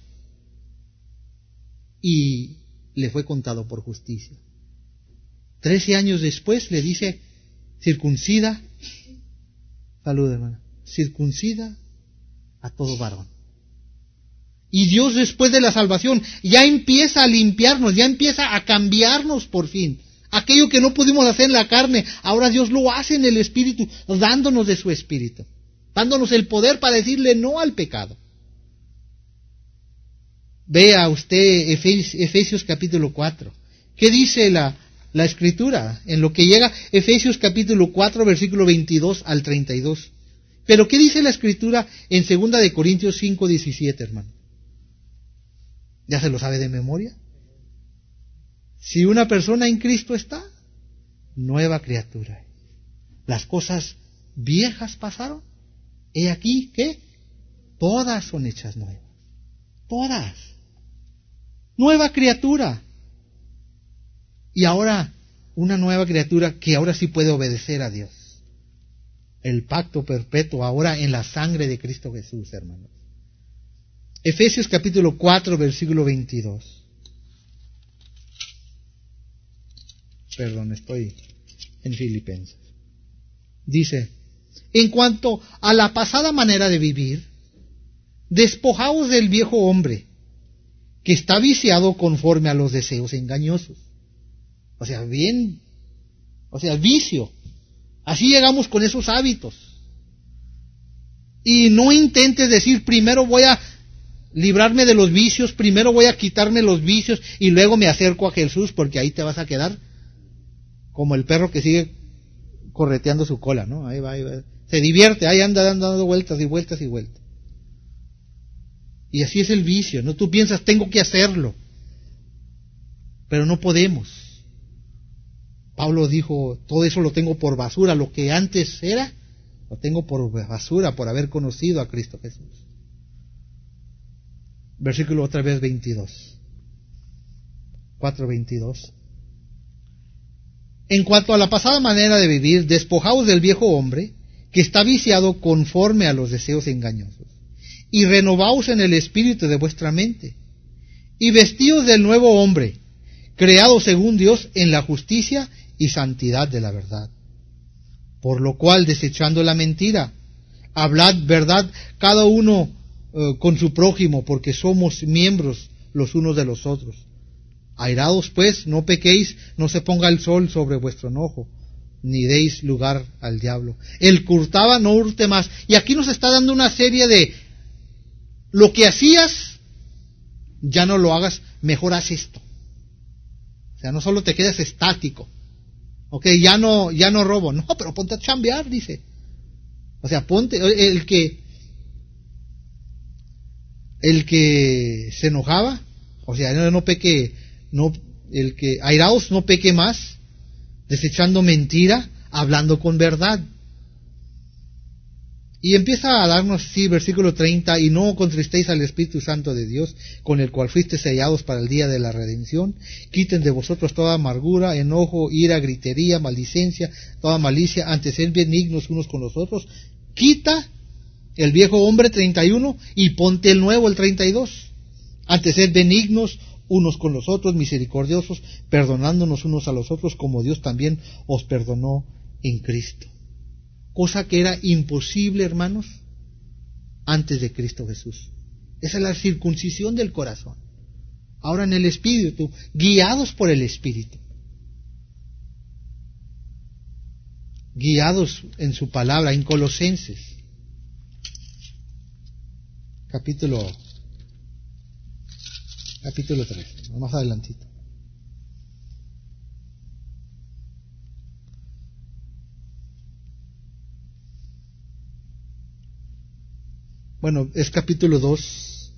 y le fue contado por justicia. Trece años después le dice, circuncida, salud hermana, circuncida a todo varón. Y Dios después de la salvación ya empieza a limpiarnos, ya empieza a cambiarnos por fin. Aquello que no pudimos hacer en la carne, ahora Dios lo hace en el Espíritu, dándonos de su Espíritu, dándonos el poder para decirle no al pecado. Vea usted Efesios capítulo cuatro. ¿Qué dice la, la Escritura? En lo que llega Efesios capítulo cuatro, versículo veintidós al treinta y dos. Pero ¿qué dice la Escritura en segunda de Corintios cinco, diecisiete, hermano? ¿Ya se lo sabe de memoria? Si una persona en Cristo está, nueva criatura. Las cosas viejas pasaron. He aquí que todas son hechas nuevas. Todas. Nueva criatura. Y ahora, una nueva criatura que ahora sí puede obedecer a Dios. El pacto perpetuo ahora en la sangre de Cristo Jesús, hermanos. Efesios capítulo cuatro, versículo veintidós. Perdón, estoy en Filipenses. Dice, en cuanto a la pasada manera de vivir, despojaos del viejo hombre, que está viciado conforme a los deseos engañosos. O sea, bien, o sea, vicio. Así llegamos con esos hábitos. Y no intentes decir, primero voy a librarme de los vicios, primero voy a quitarme los vicios y luego me acerco a Jesús, porque ahí te vas a quedar como el perro que sigue correteando su cola, ¿no? Ahí va, ahí va. Se divierte, ahí anda dando vueltas y vueltas y vueltas. Y así es el vicio, ¿no? Tú piensas, tengo que hacerlo, pero no podemos. Pablo dijo, todo eso lo tengo por basura, lo que antes era, lo tengo por basura, por haber conocido a Cristo Jesús. Versículo otra vez veintidós. cuatro veintidós. En cuanto a la pasada manera de vivir, despojaos del viejo hombre, que está viciado conforme a los deseos engañosos, y renovaos en el espíritu de vuestra mente, y vestíos del nuevo hombre, creado según Dios en la justicia y santidad de la verdad. Por lo cual, desechando la mentira, hablad verdad cada uno eh, con su prójimo, porque somos miembros los unos de los otros. Airados pues, no pequéis, no se ponga el sol sobre vuestro enojo, ni deis lugar al diablo. El que hurtaba, no hurte más. Y aquí nos está dando una serie de lo que hacías, ya no lo hagas, mejor haz esto. O sea, no solo te quedes estático. Ok, ya no, ya no robo. No, pero ponte a chambear, dice. O sea, ponte, el que, el que se enojaba, o sea, no, no peque, no, el que, airaos, no peque más. desechando mentira, hablando con verdad. Y empieza a darnos, sí, versículo treinta, y no contristéis al Espíritu Santo de Dios, con el cual fuisteis sellados para el día de la redención. Quiten de vosotros toda amargura, enojo, ira, gritería, maldicencia, toda malicia, antes sed benignos unos con los otros. Quita el viejo hombre, treinta y uno, y ponte el nuevo, el treinta y dos. Antes sed benignos unos con los otros, misericordiosos, perdonándonos unos a los otros, como Dios también os perdonó en Cristo. Cosa que era imposible, hermanos, antes de Cristo Jesús. Esa es la circuncisión del corazón. Ahora en el Espíritu, guiados por el Espíritu. Guiados en su palabra, en Colosenses. Capítulo, capítulo tres, más adelantito. Bueno, es capítulo dos,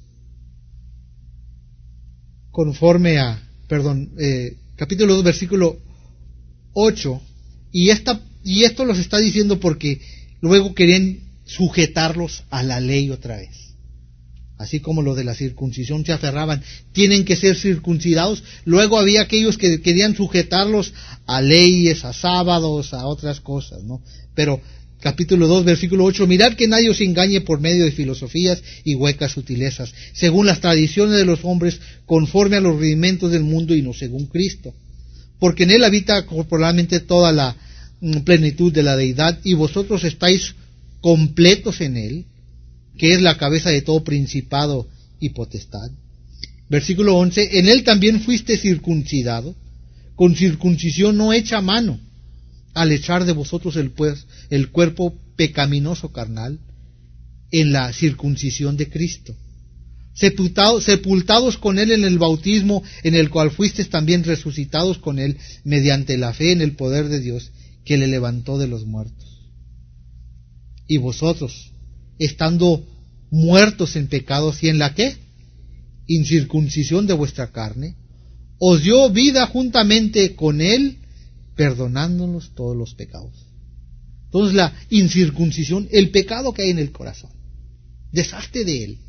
conforme a, perdón, eh, capítulo dos, versículo ocho, y, esta, y esto los está diciendo porque luego querían sujetarlos a la ley otra vez. Así como lo de la circuncisión se aferraban, tienen que ser circuncidados. Luego había aquellos que querían sujetarlos a leyes, a sábados, a otras cosas, ¿no? Pero capítulo dos, versículo ocho, mirad que nadie os engañe por medio de filosofías y huecas sutilezas, según las tradiciones de los hombres, conforme a los rudimentos del mundo y no según Cristo. Porque en él habita corporalmente toda la plenitud de la deidad, y vosotros estáis completos en él, que es la cabeza de todo principado y potestad. Versículo once, en él también fuiste circuncidado, con circuncisión no hecha a mano, al echar de vosotros el, pues, el cuerpo pecaminoso carnal, en la circuncisión de Cristo. Sepultado, sepultados con él en el bautismo, en el cual fuisteis también resucitados con él, mediante la fe en el poder de Dios, que le levantó de los muertos. Y vosotros, estando muertos en pecados y en la ¿qué? Incircuncisión de vuestra carne, os dio vida juntamente con él, perdonándonos todos los pecados. Entonces la incircuncisión, el pecado que hay en el corazón, deshazte de él.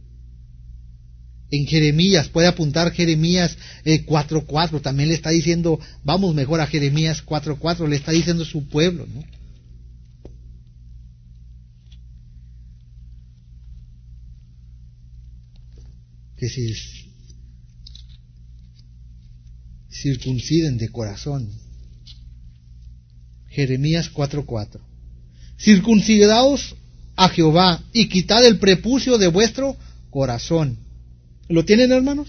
En Jeremías, puede apuntar Jeremías eh, cuatro cuatro, también le está diciendo, vamos mejor a Jeremías cuatro cuatro, le está diciendo su pueblo, ¿no? Que se circunciden de corazón. Jeremías cuatro cuatro. Circuncidaos a Jehová y quitad el prepucio de vuestro corazón. ¿Lo tienen, hermanos?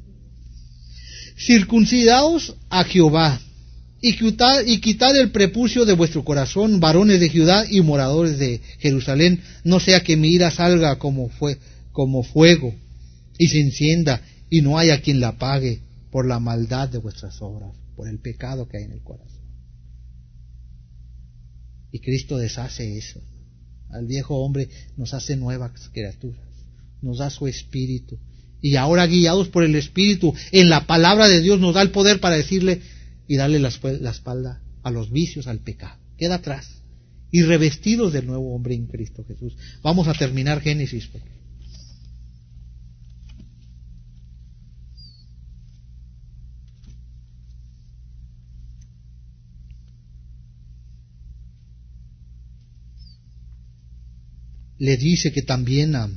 Circuncidaos a Jehová y quitad, y quitad el prepucio de vuestro corazón, varones de Judá y moradores de Jerusalén, no sea que mi ira salga como, fue, como fuego y se encienda, y no haya quien la apague por la maldad de vuestras obras, por el pecado que hay en el corazón. Y Cristo deshace eso. Al viejo hombre nos hace nuevas criaturas, nos da su espíritu. Y ahora, guiados por el Espíritu, en la palabra de Dios nos da el poder para decirle y darle la, la espalda a los vicios, al pecado. Queda atrás. Y revestidos del nuevo hombre en Cristo Jesús. Vamos a terminar Génesis. Le dice que también, a,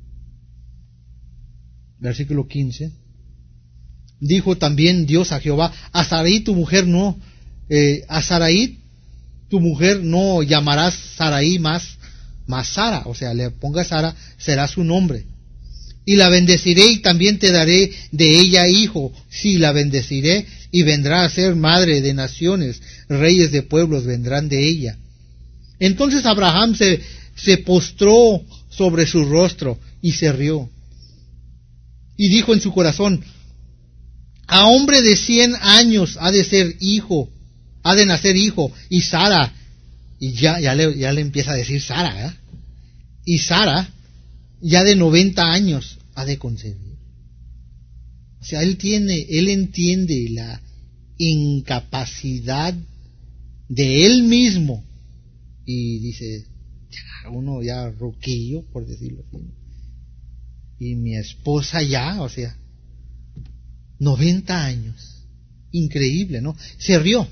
versículo quince, dijo también Dios a Jehová, a Sarai tu mujer no, eh, a Sarai tu mujer no llamarás Sarai más, más Sara, o sea, le ponga Sara, será su nombre. Y la bendeciré y también te daré de ella hijo, sí, la bendeciré y vendrá a ser madre de naciones, reyes de pueblos vendrán de ella. Entonces Abraham se, se postró sobre su rostro y se rió. Y dijo en su corazón, a hombre de cien años ha de ser hijo, ha de nacer hijo, y Sara, y ya, ya, le, ya le empieza a decir Sara, ¿eh? Y Sara, ya de noventa años, ha de concebir. O sea, él tiene, él entiende la incapacidad de él mismo. Y dice, ya, uno ya ruquillo, por decirlo así, ¿no? Y mi esposa ya, o sea, noventa años. Increíble, ¿no? Se rió.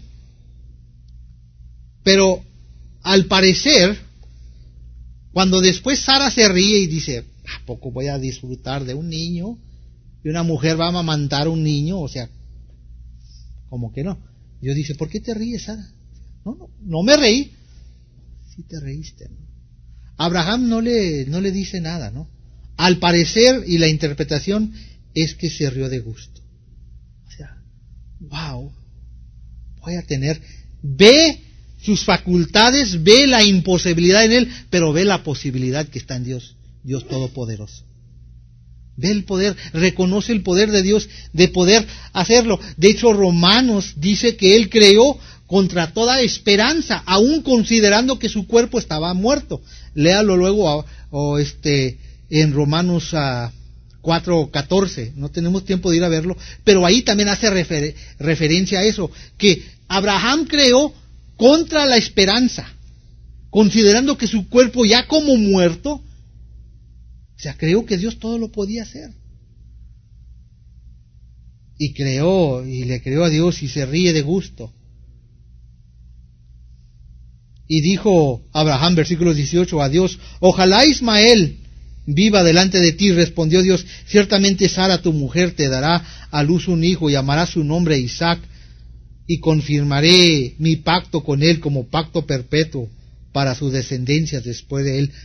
Pero, al parecer, cuando después Sara se ríe y dice, ¿a poco voy a disfrutar de un niño? Y una mujer va a amamantar a un niño, o sea, como que no. Dios dice, ¿por qué te ríes, Sara? No, no, no me reí. Sí te reíste, ¿no? Abraham no le, no le dice nada, ¿no? Al parecer, y la interpretación es que se rió de gusto. O sea, wow, voy a tener, ve sus facultades, ve la imposibilidad en él, pero ve la posibilidad que está en Dios, Dios Todopoderoso. Ve el poder, reconoce el poder de Dios de poder hacerlo. De hecho, Romanos dice que él creó contra toda esperanza, aún considerando que su cuerpo estaba muerto. Léalo luego o este en Romanos uh, cuatro catorce. No tenemos tiempo de ir a verlo, pero ahí también hace refer- referencia a eso, que Abraham creó contra la esperanza, considerando que su cuerpo ya como muerto, o sea, creó que Dios todo lo podía hacer. Y creó, y le creó a Dios y se ríe de gusto. Y dijo Abraham, versículo dieciocho, a Dios, ojalá Ismael viva delante de ti. Respondió Dios, ciertamente Sara tu mujer te dará a luz un hijo y llamará su nombre Isaac, y confirmaré mi pacto con él como pacto perpetuo para su descendencia después de él.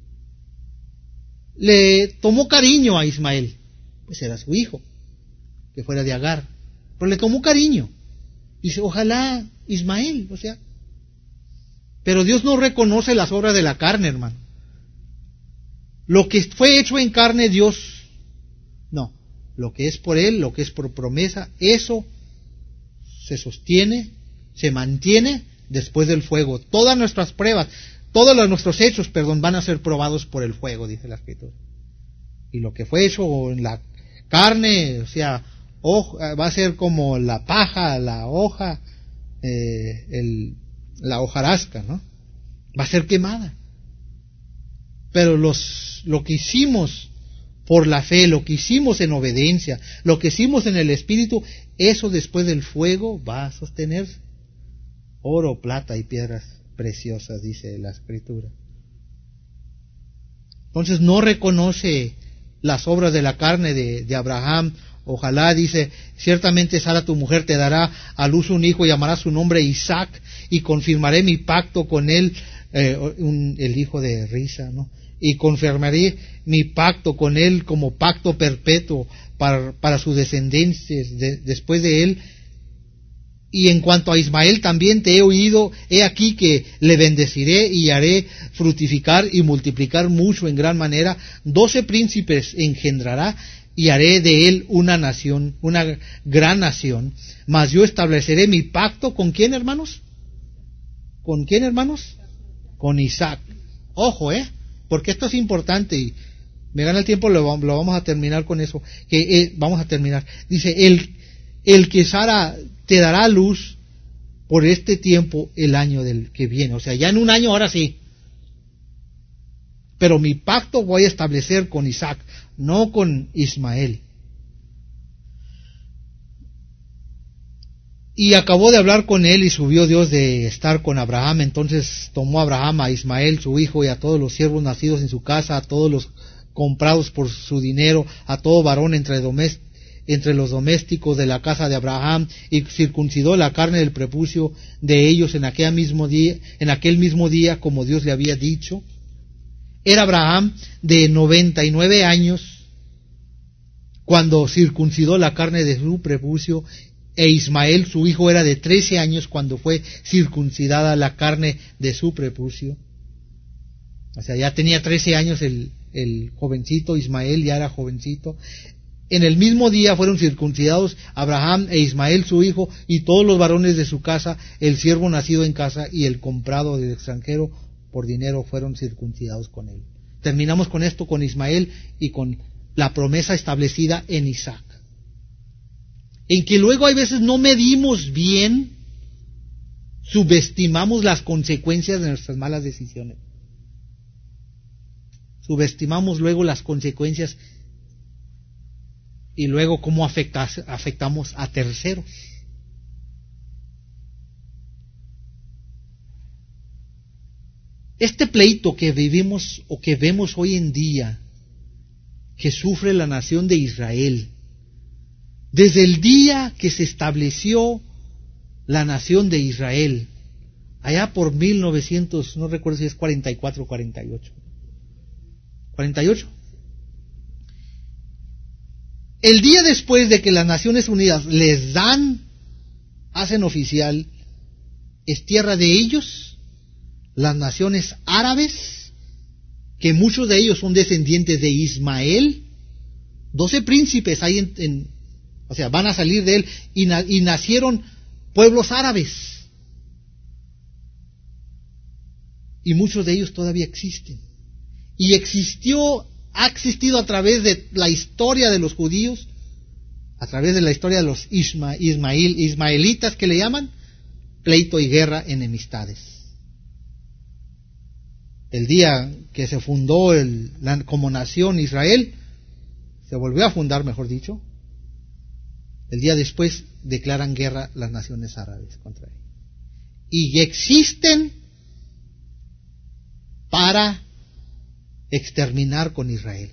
Le tomó cariño a Ismael, pues era su hijo, que fuera de Agar, pero le tomó cariño. Dice, ojalá Ismael, o sea, pero Dios no reconoce las obras de la carne, hermano. Lo que fue hecho en carne, Dios, no. Lo que es por Él, lo que es por promesa, eso se sostiene, se mantiene después del fuego. Todas nuestras pruebas, todos los, nuestros hechos, perdón, van a ser probados por el fuego, dice la Escritura. Y lo que fue hecho en la carne, o sea, hoja, va a ser como la paja, la hoja, eh, el, la hojarasca, ¿no? Va a ser quemada. Pero los, lo que hicimos por la fe, lo que hicimos en obediencia, lo que hicimos en el Espíritu, eso después del fuego va a sostenerse. Oro, plata y piedras preciosas, dice la Escritura. Entonces no reconoce las obras de la carne de, de Abraham. Ojalá, dice, ciertamente Sara tu mujer te dará a luz un hijo y llamará su nombre Isaac, y confirmaré mi pacto con él, eh, un, el hijo de Risa, ¿no? Y confirmaré mi pacto con él como pacto perpetuo para, para sus descendencias de, después de él. Y en cuanto a Ismael también te he oído, he aquí que le bendeciré y haré fructificar y multiplicar mucho en gran manera. Doce príncipes engendrará y haré de él una nación, una gran nación. Mas yo estableceré mi pacto ¿con quién, hermanos? ¿Con quién, hermanos? Con Isaac. Ojo, eh, porque esto es importante y me gana el tiempo, lo, lo vamos a terminar con eso. Que eh, vamos a terminar. Dice, el, el que Sara te dará luz por este tiempo el año del que viene. O sea, ya en un año, ahora sí. Pero mi pacto voy a establecer con Isaac, no con Ismael. Y acabó de hablar con él y subió Dios de estar con Abraham. Entonces tomó Abraham a Ismael, su hijo, y a todos los siervos nacidos en su casa, a todos los comprados por su dinero, a todo varón entre domésticos, entre los domésticos de la casa de Abraham, y circuncidó la carne del prepucio de ellos en aquel mismo día, en aquel mismo día, como Dios le había dicho. Era Abraham de noventa y nueve años cuando circuncidó la carne de su prepucio, e Ismael, su hijo, era de trece años cuando fue circuncidada la carne de su prepucio. O sea, ya tenía trece años el, el jovencito, Ismael ya era jovencito. En el mismo día fueron circuncidados Abraham e Ismael su hijo y todos los varones de su casa, el siervo nacido en casa y el comprado del extranjero por dinero fueron circuncidados con él. Terminamos con esto, con Ismael y con la promesa establecida en Isaac. En que luego hay veces no medimos bien subestimamos las consecuencias de nuestras malas decisiones. Subestimamos luego las consecuencias y luego cómo afecta, afectamos a terceros. Este pleito que vivimos o que vemos hoy en día, que sufre la nación de Israel, desde el día que se estableció la nación de Israel, allá por mil novecientos, no recuerdo si es cuarenta y cuatro o cuarenta y ocho. cuarenta y ocho. El día después de que las Naciones Unidas les dan, hacen oficial, es tierra de ellos, las naciones árabes, que muchos de ellos son descendientes de Ismael, doce príncipes hay en, en o sea, van a salir de él, y, na, y nacieron pueblos árabes. Y muchos de ellos todavía existen. Y existió, ha existido a través de la historia de los judíos, a través de la historia de los Isma, Ismael, ismaelitas que le llaman, pleito y guerra, enemistades. El día que se fundó el, la, como nación Israel, se volvió a fundar, mejor dicho, el día después declaran guerra las naciones árabes contra él. Y existen para exterminar con Israel.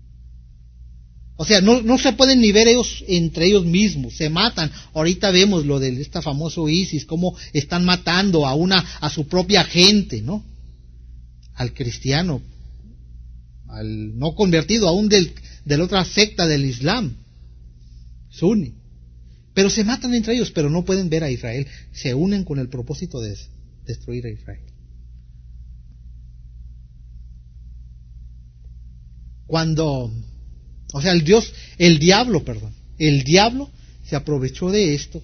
O sea, no, no se pueden ni ver ellos entre ellos mismos, se matan. Ahorita vemos lo de este famoso ISIS, cómo están matando a una, a su propia gente, ¿no? Al cristiano, al no convertido, aún del, de la otra secta del Islam, suní. Pero se matan entre ellos, pero no pueden ver a Israel. Se unen con el propósito de destruir a Israel. Cuando, o sea, el Dios, el diablo, perdón, el diablo se aprovechó de esto.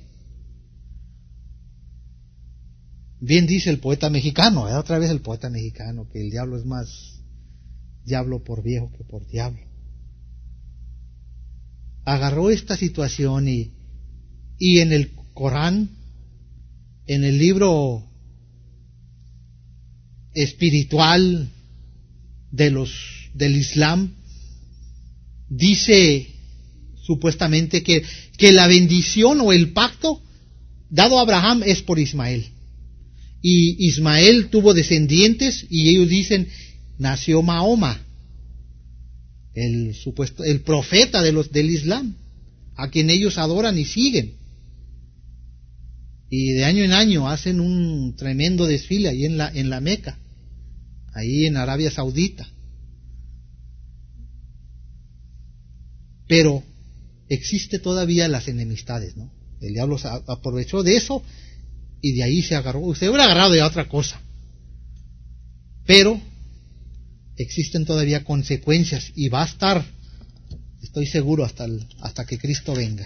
Bien dice el poeta mexicano, ¿eh? Otra vez el poeta mexicano, que el diablo es más diablo por viejo que por diablo. Agarró esta situación y, y en el Corán, en el libro espiritual de los del Islam, dice supuestamente que, que la bendición o el pacto dado a Abraham es por Ismael. Y Ismael tuvo descendientes y ellos dicen, nació Mahoma, el supuesto, el profeta de los del Islam, a quien ellos adoran y siguen. Y de año en año hacen un tremendo desfile ahí en la, en la Meca, ahí en Arabia Saudita. Pero existe todavía las enemistades, ¿no? El diablo se aprovechó de eso y de ahí se agarró. Se hubiera agarrado de otra cosa. Pero existen todavía consecuencias y va a estar, estoy seguro, hasta, el, hasta que Cristo venga.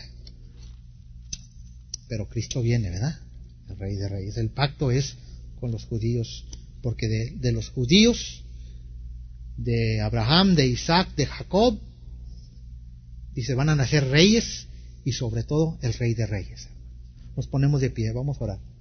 Pero Cristo viene, ¿verdad? El Rey de Reyes. El pacto es con los judíos, porque de, de los judíos, de Abraham, de Isaac, de Jacob, dice, van a nacer reyes y sobre todo el Rey de Reyes. Nos ponemos de pie, vamos a orar.